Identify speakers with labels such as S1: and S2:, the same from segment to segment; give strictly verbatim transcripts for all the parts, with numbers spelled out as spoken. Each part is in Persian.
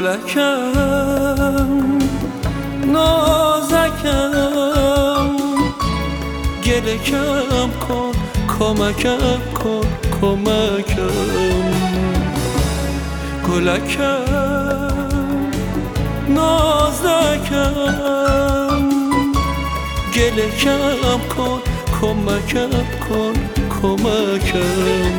S1: گلکم نازکم گله کم کن کمکم کن کمکم گلکم نازکم گله کم کن کمکم کن کمکم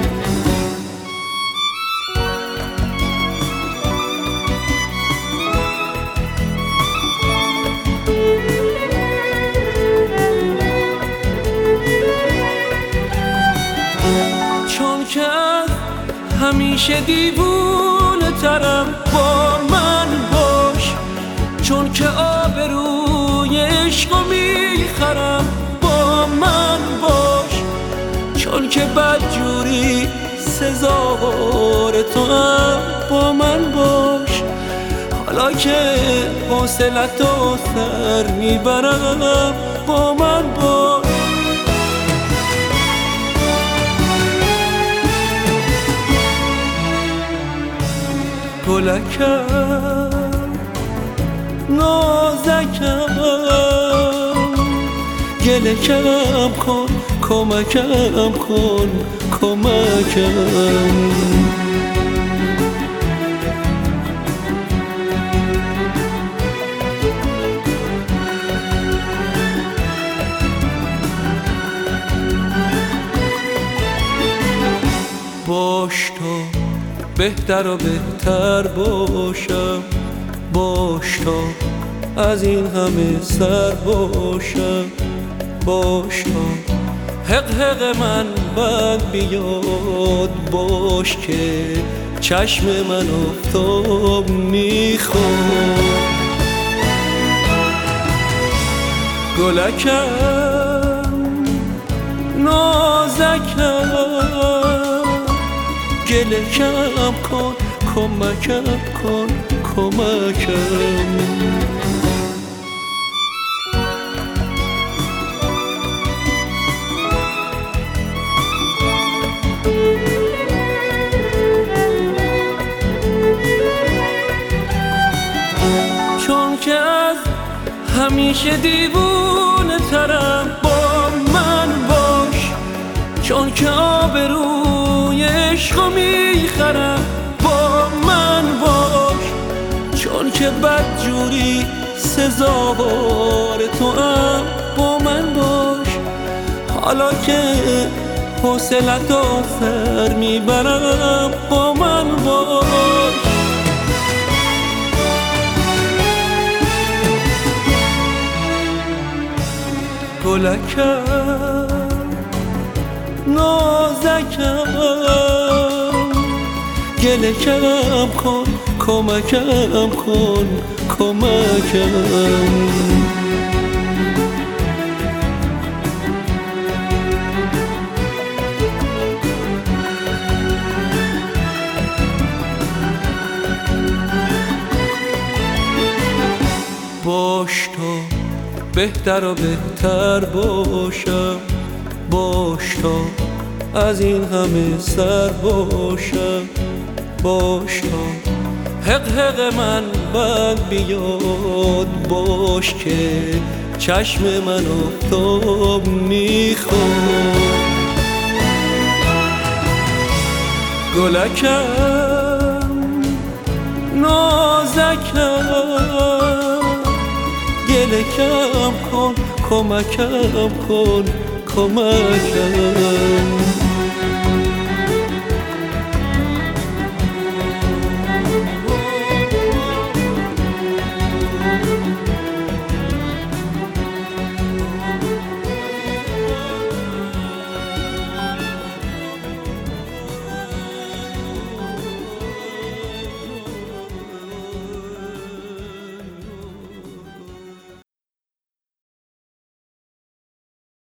S1: چون که همیشه دیوونه ترم با من باش، چون که آبروی عشقو میخرم با من باش، چون که بدجوری سزاوار تو هم با من باش. حالا که حوصلتو سر میبرم با من باش. گلکم نازکم گله کم کن کمکم کن کمکم باش تو بهتر و بهتر باشم، باش تا از این همه سر باشم، باش تا حق حق من بند بیاد، باش که چشم من افتاب میخواد. گلکم نازکم گله کم کن کمکم کن کمکم چون که از همیشه دیوونه ترم با من باش، چون که آبروی عشقو میخرم با من باش، چون که بدجوری سزاوار تو هم با من باش. حالا که حوصلتو سر میبرم با من باش. گلکم نازکم گله کم کن کمکم کن کمکم باش تو بهتر و بهتر باشم، باش تا از این همه سر باشم، باش تا حق حق من بند بیاد، باش که چشم من افتاب میخواد. گلکم نازکم گله کم کن کمکم کن کمکم